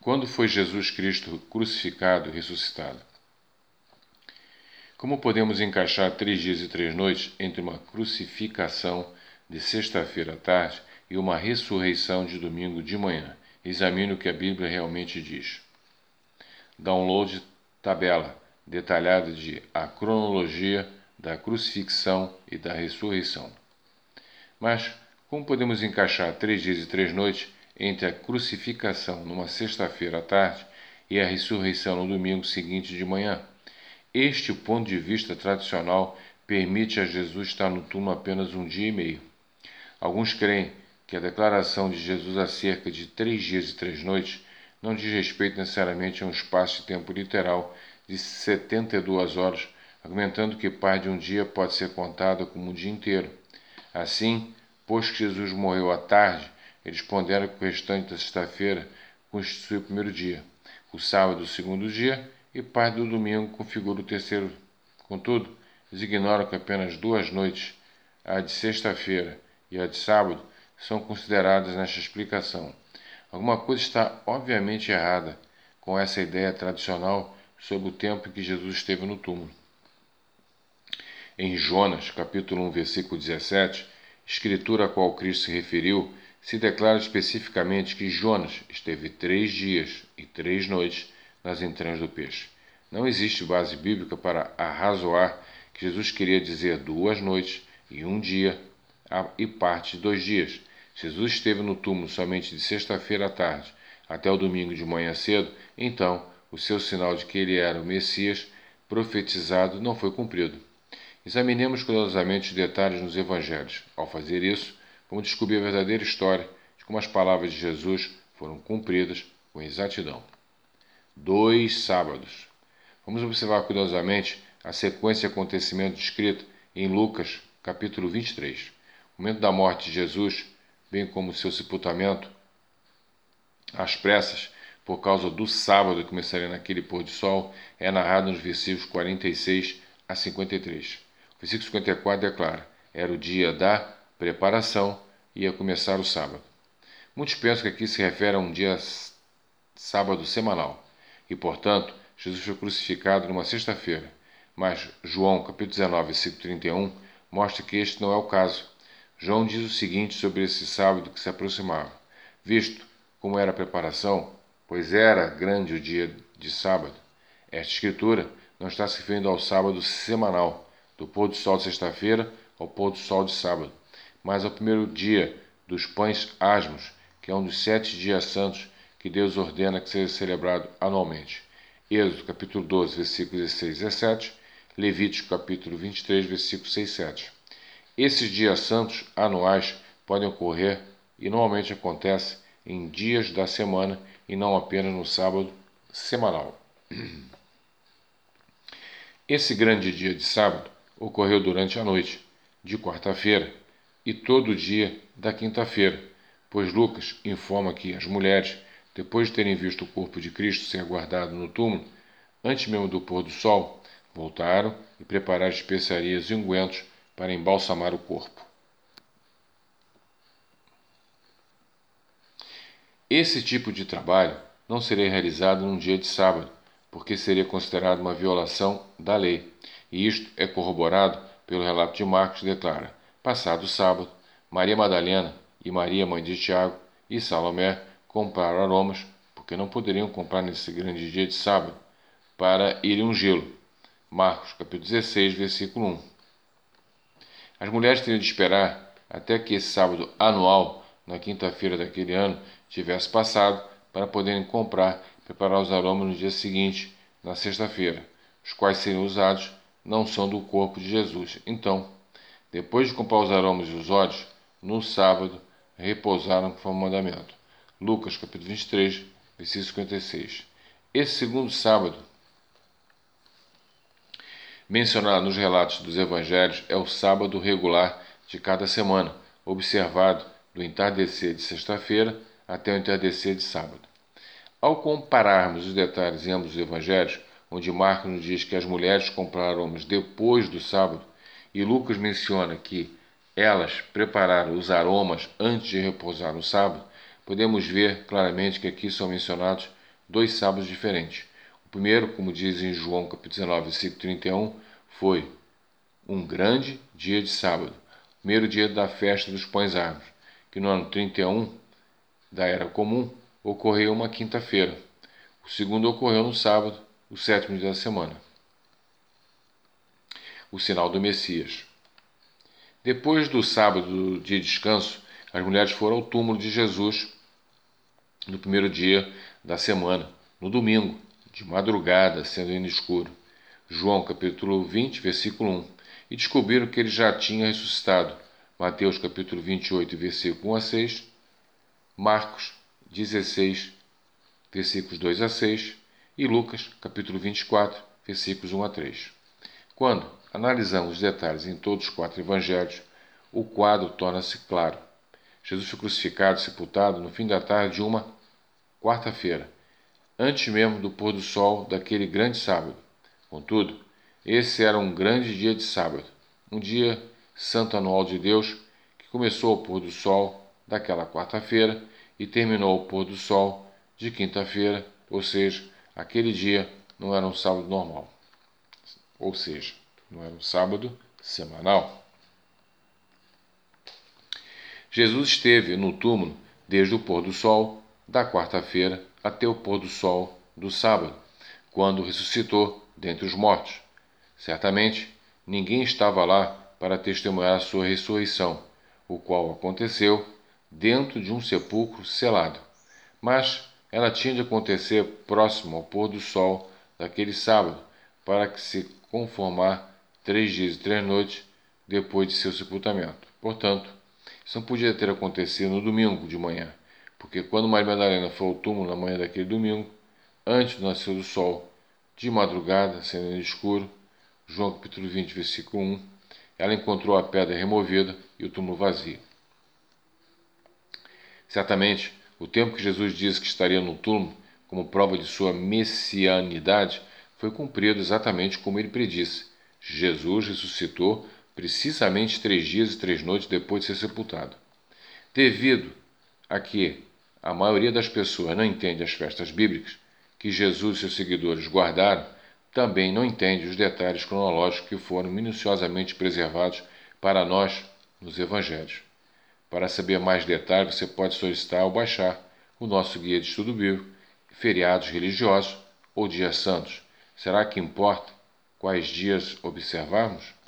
Quando foi Jesus Cristo crucificado e ressuscitado? Como podemos encaixar 3 dias e 3 noites entre uma crucificação de sexta-feira à tarde e uma ressurreição de domingo de manhã? Examine o que a Bíblia realmente diz. Download tabela detalhada de a cronologia da crucifixão e da ressurreição. Mas como podemos encaixar 3 dias e 3 noites entre a crucificação numa sexta-feira à tarde e a ressurreição no domingo seguinte de manhã? Este ponto de vista tradicional permite a Jesus estar no túmulo apenas um dia e meio. Alguns creem que a declaração de Jesus acerca de 3 dias e 3 noites não diz respeito necessariamente a um espaço de tempo literal de 72 horas, argumentando que parte de um dia pode ser contada como um dia inteiro. Assim, pois que Jesus morreu à tarde, eles ponderam que o restante da sexta-feira constitui o primeiro dia, o sábado o segundo dia e parte do domingo configura o terceiro. Contudo, eles ignoram que apenas 2 noites, a de sexta-feira e a de sábado, são consideradas nesta explicação. Alguma coisa está obviamente errada com essa ideia tradicional sobre o tempo em que Jesus esteve no túmulo. Em Jonas, capítulo 1, versículo 17, escritura a qual Cristo se referiu, se declara especificamente que Jonas esteve 3 dias e 3 noites nas entranhas do peixe. Não existe base bíblica para arrazoar que Jesus queria dizer 2 noites e 1 dia e parte de 2 dias. Jesus esteve no túmulo somente de sexta-feira à tarde até o domingo de manhã cedo, então o seu sinal de que ele era o Messias profetizado não foi cumprido. Examinemos cuidadosamente os detalhes nos evangelhos. Ao fazer isso, vamos descobrir a verdadeira história de como as palavras de Jesus foram cumpridas com exatidão. 2 sábados. Vamos observar cuidadosamente a sequência de acontecimentos descrita em Lucas, capítulo 23. O momento da morte de Jesus, bem como seu sepultamento, às pressas, por causa do sábado que começaria naquele pôr do sol, é narrado nos versículos 46 a 53. O versículo 54 declara: era o dia da preparação e ia começar o sábado. Muitos pensam que aqui se refere a um dia sábado semanal e, portanto, Jesus foi crucificado numa sexta-feira. Mas João, capítulo 19, versículo 31, mostra que este não é o caso. João diz o seguinte sobre esse sábado que se aproximava: visto como era a preparação, pois era grande o dia de sábado. Esta escritura não está se referindo ao sábado semanal, do pôr do sol de sexta-feira ao pôr do sol de sábado, mas ao primeiro dia dos pães asmos, que é um dos 7 dias santos que Deus ordena que seja celebrado anualmente. Êxodo capítulo 12, versículos 16 e 17, Levítico capítulo 23, versículos 6 e 7. Esses dias santos anuais podem ocorrer e normalmente acontece em dias da semana e não apenas no sábado semanal. Esse grande dia de sábado ocorreu durante a noite de quarta-feira e todo o dia da quinta-feira, pois Lucas informa que as mulheres, depois de terem visto o corpo de Cristo ser guardado no túmulo, antes mesmo do pôr do sol, voltaram e prepararam especiarias e ungüentos para embalsamar o corpo. Esse tipo de trabalho não seria realizado num dia de sábado, porque seria considerado uma violação da lei, e isto é corroborado pelo relato de Marcos, que declara: passado o sábado, Maria Madalena e Maria, mãe de Tiago, e Salomé compraram aromas, porque não poderiam comprar nesse grande dia de sábado, para irem ungí-lo. Marcos, capítulo 16, versículo 1. As mulheres teriam de esperar até que esse sábado anual, na quinta-feira daquele ano, tivesse passado para poderem comprar e preparar os aromas no dia seguinte, na sexta-feira, os quais seriam usados não são do corpo de Jesus. Então, depois de comprar os aromas e os óleos, no sábado, repousaram conforme o mandamento. Lucas, capítulo 23, versículo 56. Esse segundo sábado, mencionado nos relatos dos evangelhos, é o sábado regular de cada semana, observado do entardecer de sexta-feira até o entardecer de sábado. Ao compararmos os detalhes em ambos os evangelhos, onde Marcos nos diz que as mulheres compraram aromas depois do sábado, e Lucas menciona que elas prepararam os aromas antes de repousar no sábado, podemos ver claramente que aqui são mencionados dois sábados diferentes. O primeiro, como diz em João capítulo 19, versículo 31, foi um grande dia de sábado, primeiro dia da festa dos pães árvores, que no ano 31 da Era Comum ocorreu uma quinta-feira. O segundo ocorreu no sábado, o sétimo dia da semana, o sinal do Messias. Depois do sábado de descanso, as mulheres foram ao túmulo de Jesus no primeiro dia da semana, no domingo, de madrugada, sendo ainda escuro. João capítulo 20, versículo 1. E descobriram que ele já tinha ressuscitado. Mateus capítulo 28, versículo 1 a 6. Marcos 16, versículos 2 a 6. E Lucas capítulo 24, versículos 1 a 3. Quando analisamos os detalhes em todos os 4 evangelhos, o quadro torna-se claro. Jesus foi crucificado e sepultado no fim da tarde de uma quarta-feira, antes mesmo do pôr do sol daquele grande sábado. Contudo, esse era um grande dia de sábado, um dia santo anual de Deus, que começou ao pôr do sol daquela quarta-feira e terminou ao pôr do sol de quinta-feira, ou seja, aquele dia não era um sábado normal, ou seja, não era um sábado semanal. Jesus esteve no túmulo desde o pôr do sol da quarta-feira até o pôr do sol do sábado, quando ressuscitou dentre os mortos. Certamente, ninguém estava lá para testemunhar a sua ressurreição, o qual aconteceu dentro de um sepulcro selado. Mas ela tinha de acontecer próximo ao pôr do sol daquele sábado, para que se conformar 3 dias e 3 noites depois de seu sepultamento. Portanto, isso não podia ter acontecido no domingo de manhã, porque quando Maria Madalena foi ao túmulo na manhã daquele domingo, antes do nascer do sol, de madrugada, sendo ainda escuro, João capítulo 20, versículo 1, ela encontrou a pedra removida e o túmulo vazio. Certamente, o tempo que Jesus disse que estaria no túmulo, como prova de sua messianidade, foi cumprido exatamente como ele predisse. Jesus ressuscitou precisamente 3 dias e 3 noites depois de ser sepultado. Devido a que a maioria das pessoas não entende as festas bíblicas que Jesus e seus seguidores guardaram, também não entende os detalhes cronológicos que foram minuciosamente preservados para nós nos evangelhos. Para saber mais detalhes, você pode solicitar ou baixar o nosso guia de estudo bíblico, feriados religiosos ou dias santos. Será que importa quais dias observarmos?